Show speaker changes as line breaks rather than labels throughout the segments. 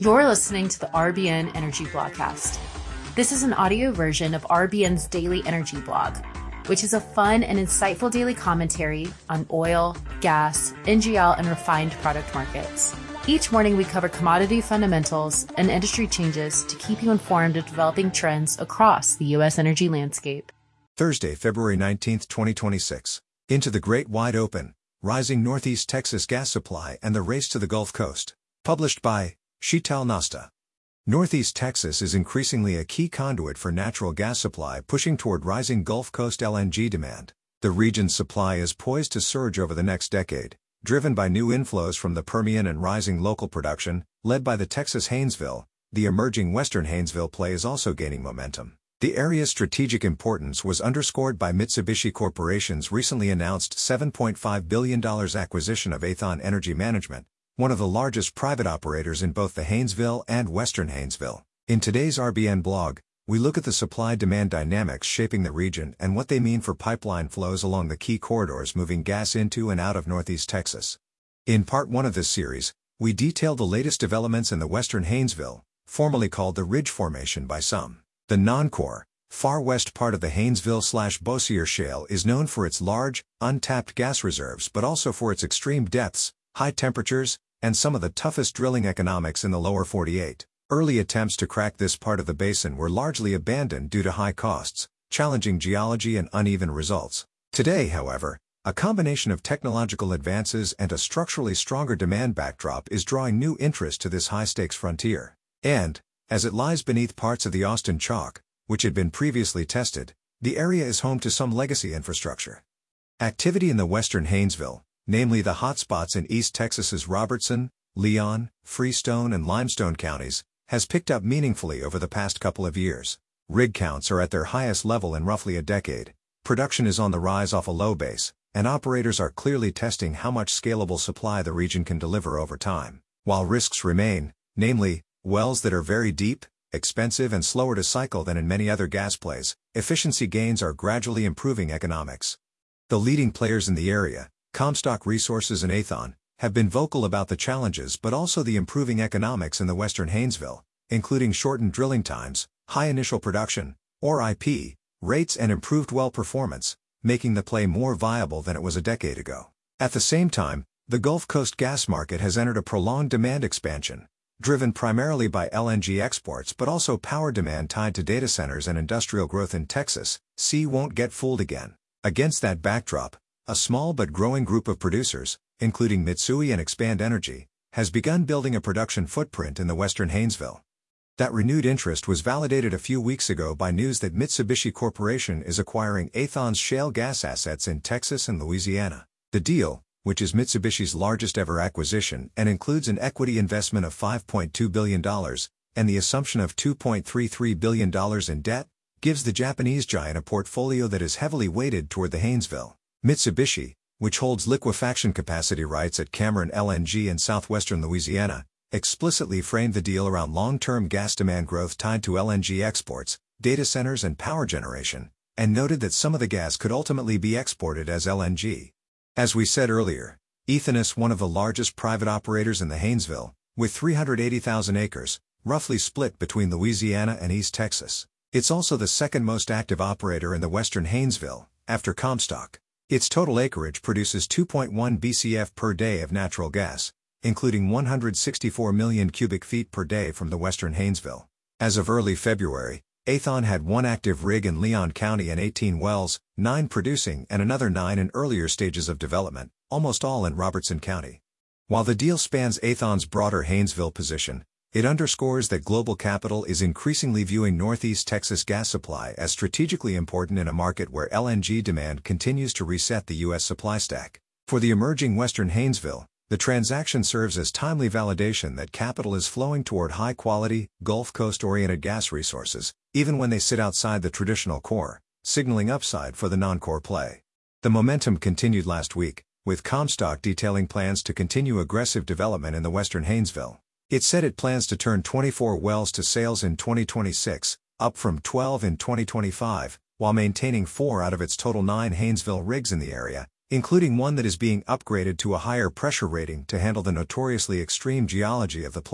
You're listening to the RBN Energy Blogcast. This is an audio version of RBN's daily energy blog, which is a fun and insightful daily commentary on oil, gas, NGL, and refined product markets. Each morning, we cover commodity fundamentals and industry changes to keep you informed of developing trends across the U.S. energy landscape.
Thursday, February 19, 2026. Into the Great Wide Open, Rising Northeast Texas Gas Supply and the Race to the Gulf Coast. Published by Sheetal Nasta. Northeast Texas is increasingly a key conduit for natural gas supply, pushing toward rising Gulf Coast LNG demand. The region's supply is poised to surge over the next decade, driven by new inflows from the Permian and rising local production, led by the Texas Haynesville. The emerging Western Haynesville play is also gaining momentum. The area's strategic importance was underscored by Mitsubishi Corporation's recently announced $7.5 billion acquisition of Aethon Energy Management, one of the largest private operators in both the Haynesville and Western Haynesville. In today's RBN blog, we look at the supply-demand dynamics shaping the region and what they mean for pipeline flows along the key corridors moving gas into and out of Northeast Texas. In part 1 of this series, we detail the latest developments in the Western Haynesville, formerly called the Ridge Formation by some. The non-core, far west part of the Haynesville/Bossier Shale is known for its large, untapped gas reserves but also for its extreme depths, high temperatures, and some of the toughest drilling economics in the lower 48. Early attempts to crack this part of the basin were largely abandoned due to high costs, challenging geology and uneven results. Today, however, a combination of technological advances and a structurally stronger demand backdrop is drawing new interest to this high-stakes frontier. And, as it lies beneath parts of the Austin Chalk, which had been previously tested, the area is home to some legacy infrastructure. Activity in the Western Haynesville, namely the hotspots in East Texas's Robertson, Leon, Freestone and Limestone counties, has picked up meaningfully over the past couple of years. Rig counts are at their highest level in roughly a decade, production is on the rise off a low base, and operators are clearly testing how much scalable supply the region can deliver over time. While risks remain, namely, wells that are very deep, expensive and slower to cycle than in many other gas plays, efficiency gains are gradually improving economics. The leading players in the area, Comstock Resources and Aethon, have been vocal about the challenges but also the improving economics in the Western Haynesville, including shortened drilling times, high initial production, or IP, rates and improved well performance, making the play more viable than it was a decade ago. At the same time, the Gulf Coast gas market has entered a prolonged demand expansion, driven primarily by LNG exports but also power demand tied to data centers and industrial growth in Texas. Won't get fooled again. Against that backdrop, a small but growing group of producers, including Mitsui and Expand Energy, has begun building a production footprint in the Western Haynesville. That renewed interest was validated a few weeks ago by news that Mitsubishi Corporation is acquiring Aethon's shale gas assets in Texas and Louisiana. The deal, which is Mitsubishi's largest ever acquisition and includes an equity investment of $5.2 billion and the assumption of $2.33 billion in debt, gives the Japanese giant a portfolio that is heavily weighted toward the Haynesville. Mitsubishi, which holds liquefaction capacity rights at Cameron LNG in southwestern Louisiana, explicitly framed the deal around long-term gas demand growth tied to LNG exports, data centers and power generation, and noted that some of the gas could ultimately be exported as LNG. As we said earlier, Aethon is one of the largest private operators in the Haynesville, with 380,000 acres, roughly split between Louisiana and East Texas. It's also the second most active operator in the Western Haynesville, after Comstock. Its total acreage produces 2.1 BCF per day of natural gas, including 164 million cubic feet per day from the Western Haynesville. As of early February, Aethon had 1 active rig in Leon County and 18 wells, 9 producing and another 9 in earlier stages of development, almost all in Robertson County. While the deal spans Aethon's broader Haynesville position, it underscores that global capital is increasingly viewing Northeast Texas gas supply as strategically important in a market where LNG demand continues to reset the U.S. supply stack. For the emerging Western Haynesville, the transaction serves as timely validation that capital is flowing toward high-quality, Gulf Coast-oriented gas resources, even when they sit outside the traditional core, signaling upside for the non-core play. The momentum continued last week, with Comstock detailing plans to continue aggressive development in the Western Haynesville. It said it plans to turn 24 wells to sales in 2026, up from 12 in 2025, while maintaining 4 out of its total 9 Haynesville rigs in the area, including one that is being upgraded to a higher pressure rating to handle the notoriously extreme geology of the play.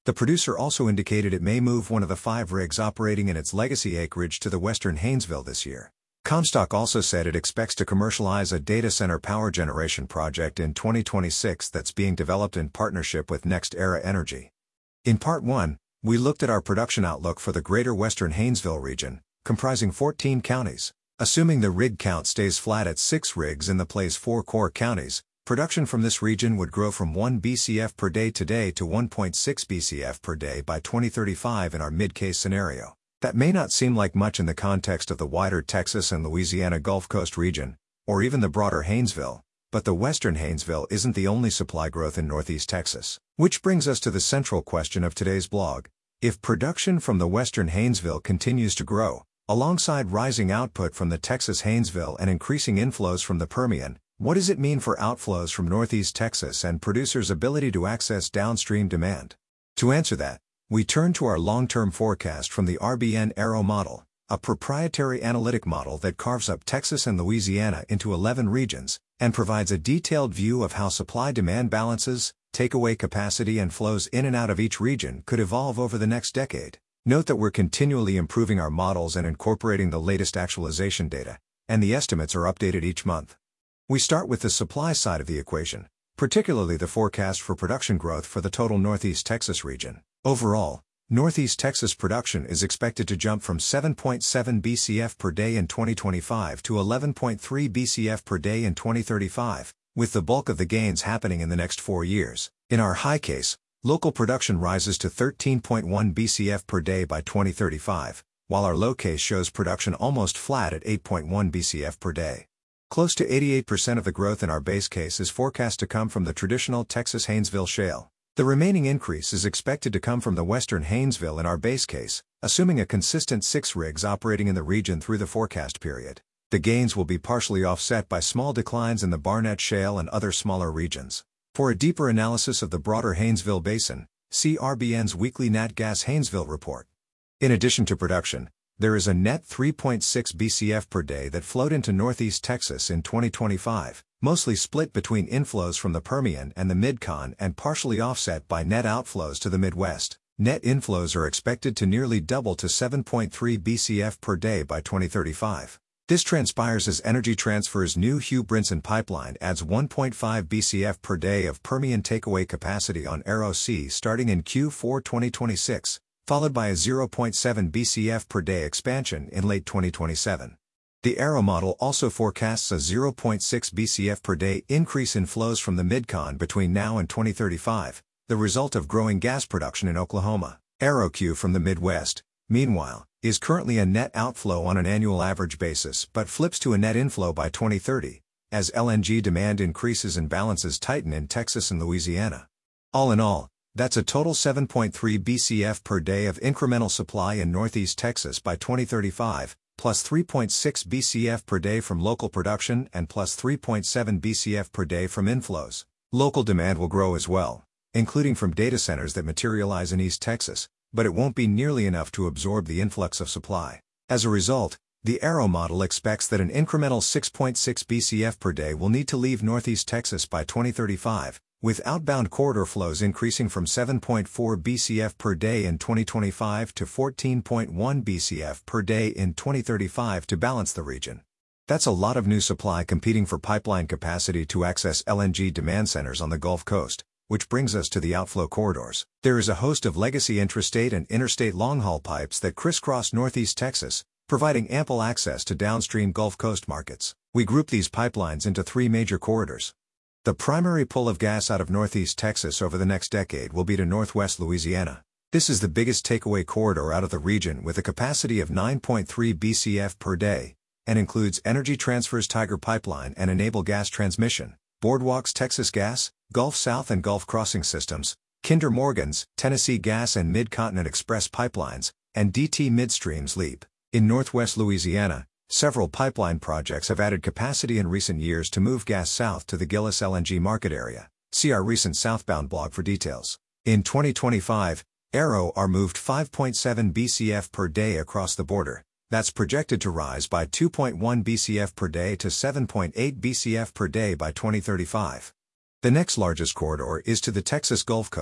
The producer also indicated it may move one of the 5 rigs operating in its legacy acreage to the western Haynesville this year. Comstock also said it expects to commercialize a data center power generation project in 2026 that's being developed in partnership with NextEra Energy. In Part 1, we looked at our production outlook for the greater western Haynesville region, comprising 14 counties. Assuming the rig count stays flat at 6 rigs in the play's 4 core counties, production from this region would grow from 1 BCF per day today to 1.6 BCF per day by 2035 in our mid-case scenario. That may not seem like much in the context of the wider Texas and Louisiana Gulf Coast region, or even the broader Haynesville, but the western Haynesville isn't the only supply growth in Northeast Texas. Which brings us to the central question of today's blog. If production from the western Haynesville continues to grow, alongside rising output from the Texas Haynesville and increasing inflows from the Permian, what does it mean for outflows from Northeast Texas and producers' ability to access downstream demand? To answer that, we turn to our long-term forecast from the RBN Aero model, a proprietary analytic model that carves up Texas and Louisiana into 11 regions, and provides a detailed view of how supply-demand balances, takeaway capacity and flows in and out of each region could evolve over the next decade. Note that we're continually improving our models and incorporating the latest actualization data, and the estimates are updated each month. We start with the supply side of the equation, particularly the forecast for production growth for the total Northeast Texas region. Overall, Northeast Texas production is expected to jump from 7.7 BCF per day in 2025 to 11.3 BCF per day in 2035, with the bulk of the gains happening in the next 4 years. In our high case, local production rises to 13.1 BCF per day by 2035, while our low case shows production almost flat at 8.1 BCF per day. Close to 88% of the growth in our base case is forecast to come from the traditional Texas Haynesville Shale. The remaining increase is expected to come from the western Haynesville in our base case, assuming a consistent 6 rigs operating in the region through the forecast period. The gains will be partially offset by small declines in the Barnett Shale and other smaller regions. For a deeper analysis of the broader Haynesville Basin, see RBN's weekly Nat Gas Haynesville report. In addition to production, there is a net 3.6 BCF per day that flowed into Northeast Texas in 2025, mostly split between inflows from the Permian and the Mid-Con and partially offset by net outflows to the Midwest. Net inflows are expected to nearly double to 7.3 BCF per day by 2035. This transpires as Energy Transfer's new Hugh Brinson pipeline adds 1.5 BCF per day of Permian takeaway capacity on Arrow C starting in Q4 2026, followed by a 0.7 BCF per day expansion in late 2027. The Arrow model also forecasts a 0.6 BCF per day increase in flows from the Mid-Con between now and 2035, the result of growing gas production in Oklahoma. Arrow Q from the Midwest, meanwhile, is currently a net outflow on an annual average basis but flips to a net inflow by 2030, as LNG demand increases and balances tighten in Texas and Louisiana. All in all, that's a total 7.3 BCF per day of incremental supply in Northeast Texas by 2035, plus 3.6 BCF per day from local production and plus 3.7 BCF per day from inflows. Local demand will grow as well, including from data centers that materialize in East Texas, but it won't be nearly enough to absorb the influx of supply. As a result, the Arrow model expects that an incremental 6.6 BCF per day will need to leave Northeast Texas by 2035, with outbound corridor flows increasing from 7.4 BCF per day in 2025 to 14.1 BCF per day in 2035 to balance the region. That's a lot of new supply competing for pipeline capacity to access LNG demand centers on the Gulf Coast, which brings us to the outflow corridors. There is a host of legacy intrastate and interstate long-haul pipes that crisscross Northeast Texas, providing ample access to downstream Gulf Coast markets. We group these pipelines into 3 major corridors. The primary pull of gas out of Northeast Texas over the next decade will be to Northwest Louisiana. This is the biggest takeaway corridor out of the region with a capacity of 9.3 BCF per day, and includes Energy Transfer's Tiger Pipeline and Enable Gas Transmission, Boardwalk's Texas Gas, Gulf South and Gulf Crossing Systems, Kinder Morgan's, Tennessee Gas and Mid-Continent Express Pipelines, and DT Midstream's LEAP. In Northwest Louisiana, several pipeline projects have added capacity in recent years to move gas south to the Gillis LNG market area. See our recent southbound blog for details. In 2025, Arrow moved 5.7 BCF per day across the border. That's projected to rise by 2.1 BCF per day to 7.8 BCF per day by 2035. The next largest corridor is to the Texas Gulf Coast.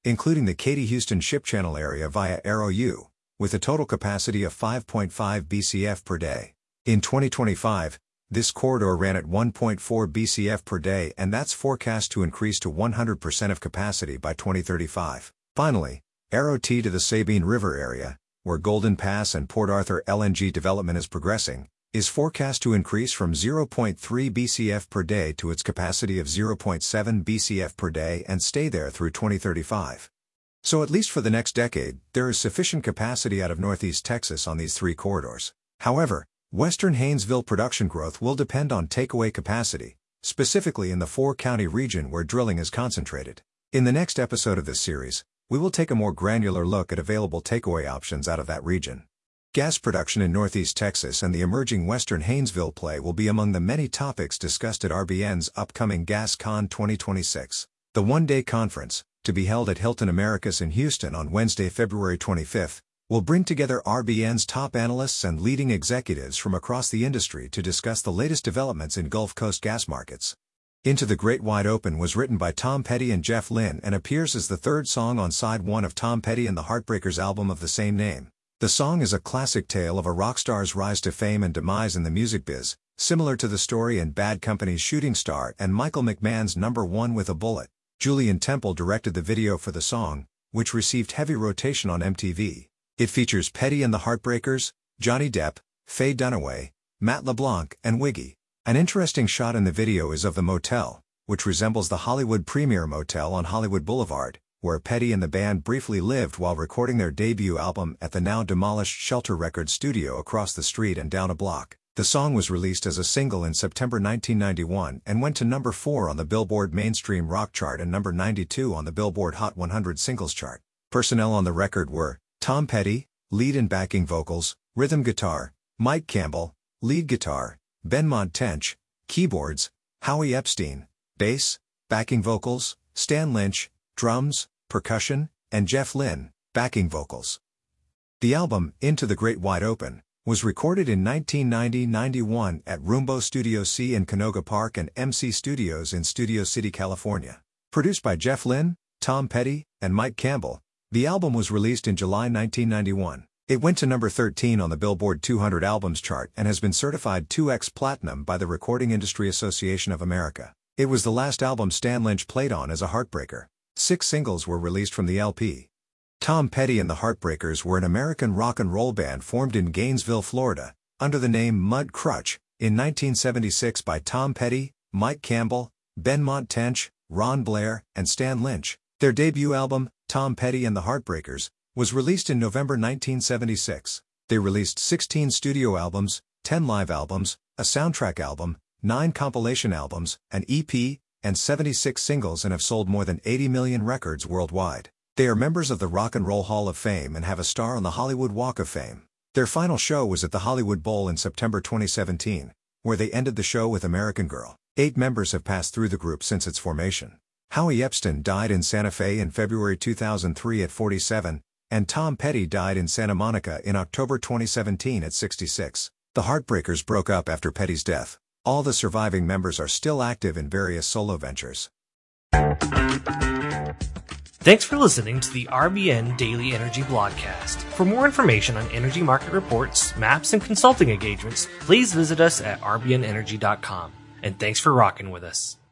including the Katy-Houston Ship Channel area via Arrow-U, with a total capacity of 5.5 BCF per day. In 2025, this corridor ran at 1.4 BCF per day, and that's forecast to increase to 100% of capacity by 2035. Finally, Arrow-T to the Sabine River area, where Golden Pass and Port Arthur LNG development is progressing, is forecast to increase from 0.3 BCF per day to its capacity of 0.7 BCF per day and stay there through 2035. So at least for the next decade, there is sufficient capacity out of Northeast Texas on these three corridors. However, Western Haynesville production growth will depend on takeaway capacity, specifically in the four-county region where drilling is concentrated. In the next episode of this series, we will take a more granular look at available takeaway options out of that region. Gas production in Northeast Texas and the emerging Western Haynesville play will be among the many topics discussed at RBN's upcoming GasCon 2026. The one-day conference, to be held at Hilton Americas in Houston on Wednesday, February 25th, will bring together RBN's top analysts and leading executives from across the industry to discuss the latest developments in Gulf Coast gas markets. Into the Great Wide Open was written by Tom Petty and Jeff Lynne and appears as the third song on side one of Tom Petty and the Heartbreakers album of the same name. The song is a classic tale of a rock star's rise to fame and demise in the music biz, similar to the story in Bad Company's Shooting Star and Michael McMahon's Number One with a Bullet. Julian Temple directed the video for the song, which received heavy rotation on MTV. It features Petty and the Heartbreakers, Johnny Depp, Faye Dunaway, Matt LeBlanc, and Wiggy. An interesting shot in the video is of the motel, which resembles the Hollywood Premier Motel on Hollywood Boulevard, where Petty and the band briefly lived while recording their debut album at the now-demolished Shelter Records studio across the street and down a block. The song was released as a single in September 1991 and went to number 4 on the Billboard Mainstream Rock Chart and number 92 on the Billboard Hot 100 Singles Chart. Personnel on the record were Tom Petty, lead and backing vocals, rhythm guitar, Mike Campbell, lead guitar, Benmont Tench, keyboards, Howie Epstein, bass, backing vocals, Stan Lynch, drums, percussion, and Jeff Lynne, backing vocals. The album, Into the Great Wide Open, was recorded in 1990-91 at Rumbo Studio C in Canoga Park and MC Studios in Studio City, California. Produced by Jeff Lynne, Tom Petty, and Mike Campbell, the album was released in July 1991. It went to number 13 on the Billboard 200 Albums chart and has been certified 2X Platinum by the Recording Industry Association of America. It was the last album Stan Lynch played on as a Heartbreaker. 6 singles were released from the LP. Tom Petty and the Heartbreakers were an American rock and roll band formed in Gainesville, Florida, under the name Mud Crutch, in 1976 by Tom Petty, Mike Campbell, Benmont Tench, Ron Blair, and Stan Lynch. Their debut album, Tom Petty and the Heartbreakers, was released in November 1976. They released 16 studio albums, 10 live albums, a soundtrack album, 9 compilation albums, an EP, and 76 singles and have sold more than 80 million records worldwide. They are members of the Rock and Roll Hall of Fame and have a star on the Hollywood Walk of Fame. Their final show was at the Hollywood Bowl in September 2017, where they ended the show with American Girl. 8 members have passed through the group since its formation. Howie Epstein died in Santa Fe in February 2003 at 47, and Tom Petty died in Santa Monica in October 2017 at 66. The Heartbreakers broke up after Petty's death. All the surviving members are still active in various solo ventures.
Thanks for listening to the RBN Daily Energy Blogcast. For more information on energy market reports, maps, and consulting engagements, please visit us at rbnenergy.com. And thanks for rocking with us.